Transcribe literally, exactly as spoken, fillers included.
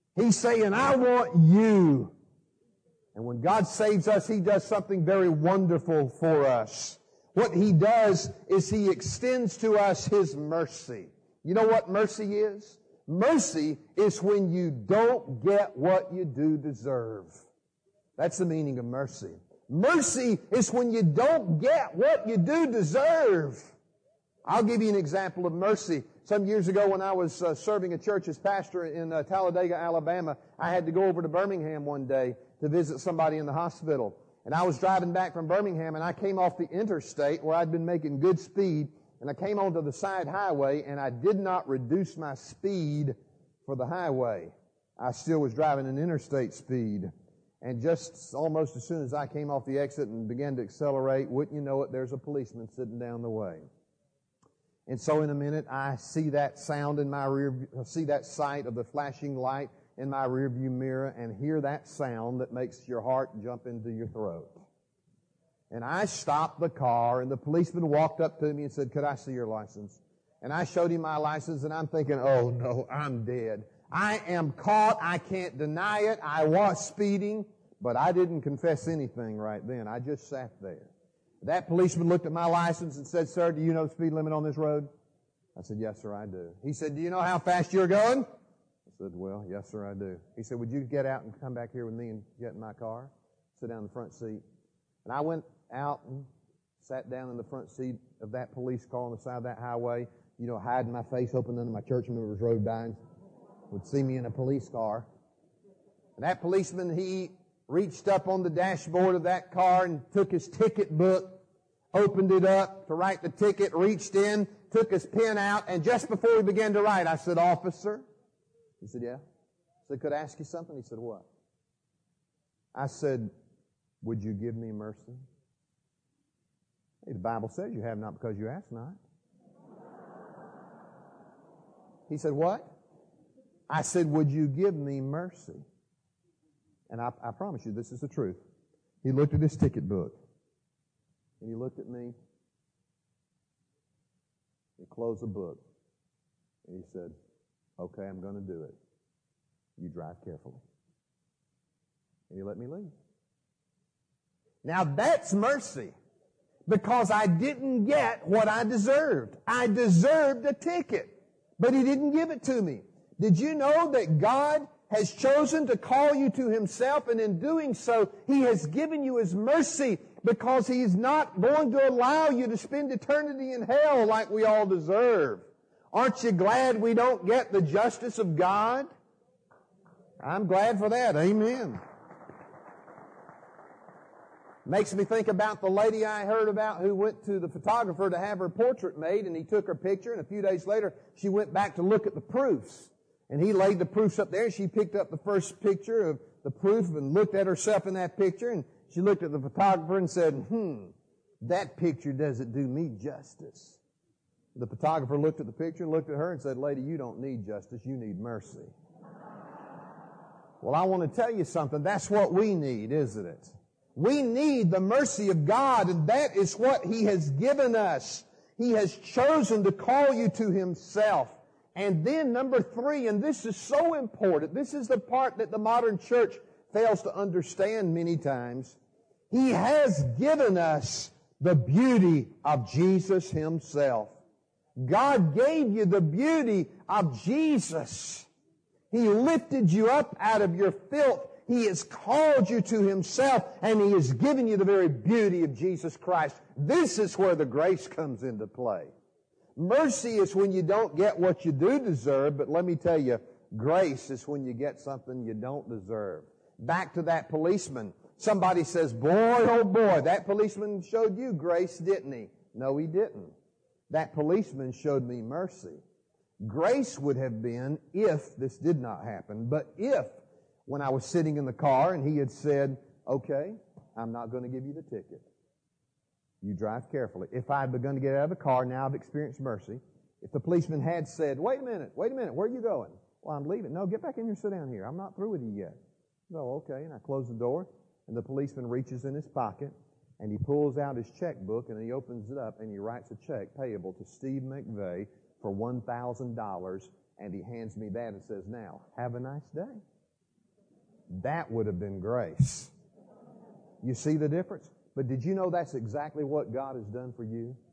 He's saying, I want you. And when God saves us, He does something very wonderful for us. What He does is He extends to us His mercy. You know what mercy is? Mercy is when you don't get what you do deserve. That's the meaning of mercy. Mercy is when you don't get what you do deserve. I'll give you an example of mercy. Some years ago when I was uh, serving a church as pastor in uh, Talladega, Alabama, I had to go over to Birmingham one day to visit somebody in the hospital. And I was driving back from Birmingham, and I came off the interstate where I'd been making good speed, and I came onto the side highway, and I did not reduce my speed for the highway. I still was driving an interstate speed. And just almost as soon as I came off the exit and began to accelerate, wouldn't you know it, there's a policeman sitting down the way. And so in a minute, I see that sound in my rear, I see that sight of the flashing light in my rearview mirror and hear that sound that makes your heart jump into your throat. And I stopped the car, and the policeman walked up to me and said, could I see your license? And I showed him my license, and I'm thinking, oh no, I'm dead. I am caught. I can't deny it. I was speeding, but I didn't confess anything right then. I just sat there. That policeman looked at my license and said, sir, do you know the speed limit on this road? I said, yes, sir, I do. He said, do you know how fast you're going? I said, well, yes, sir, I do. He said, would you get out and come back here with me and get in my car? Sit down in the front seat. And I went out and sat down in the front seat of that police car on the side of that highway, you know, hiding my face, hoping none of my church members rode by and would see me in a police car. And that policeman, he reached up on the dashboard of that car and took his ticket book, opened it up to write the ticket, reached in, took his pen out, and just before he began to write, I said, officer. He said, yeah. I said, could I ask you something? He said, what? I said, would you give me mercy? Hey, the Bible says you have not because you ask not. He said, what? I said, would you give me mercy? And I, I promise you, this is the truth. He looked at his ticket book, and he looked at me. He closed the book, and he said, okay, I'm going to do it. You drive carefully. And he let me leave. Now that's mercy, because I didn't get what I deserved. I deserved a ticket, but He didn't give it to me. Did you know that God has chosen to call you to Himself, and in doing so, He has given you His mercy because He's not going to allow you to spend eternity in hell like we all deserve. Aren't you glad we don't get the justice of God? I'm glad for that. Amen. Makes me think about the lady I heard about who went to the photographer to have her portrait made, and he took her picture, and a few days later she went back to look at the proofs. And he laid the proofs up there, and she picked up the first picture of the proof and looked at herself in that picture, and she looked at the photographer and said, hmm, that picture doesn't do me justice. The photographer looked at the picture, looked at her, and said, lady, you don't need justice, you need mercy. Well, I want to tell you something. That's what we need, isn't it? We need the mercy of God, and that is what He has given us. He has chosen to call you to Himself. And then number three, and this is so important, this is the part that the modern church fails to understand many times. He has given us the beauty of Jesus Himself. God gave you the beauty of Jesus. He lifted you up out of your filth. He has called you to Himself, and He has given you the very beauty of Jesus Christ. This is where the grace comes into play. Mercy is when you don't get what you do deserve, but let me tell you, grace is when you get something you don't deserve. Back to that policeman. Somebody says, boy, oh boy, that policeman showed you grace, didn't he? No, he didn't. That policeman showed me mercy. Grace would have been if this did not happen, but if when I was sitting in the car and he had said, okay, I'm not going to give you the ticket. You drive carefully. If I had begun to get out of the car, now I've experienced mercy. If the policeman had said, wait a minute, wait a minute, where are you going? Well, I'm leaving. No, get back in here and sit down here. I'm not through with you yet. No, okay. And I close the door, and the policeman reaches in his pocket, and he pulls out his checkbook, and he opens it up, and he writes a check payable to Steve McVeigh for one thousand dollars, and he hands me that and says, now, have a nice day. That would have been grace. You see the difference? But did you know that's exactly what God has done for you?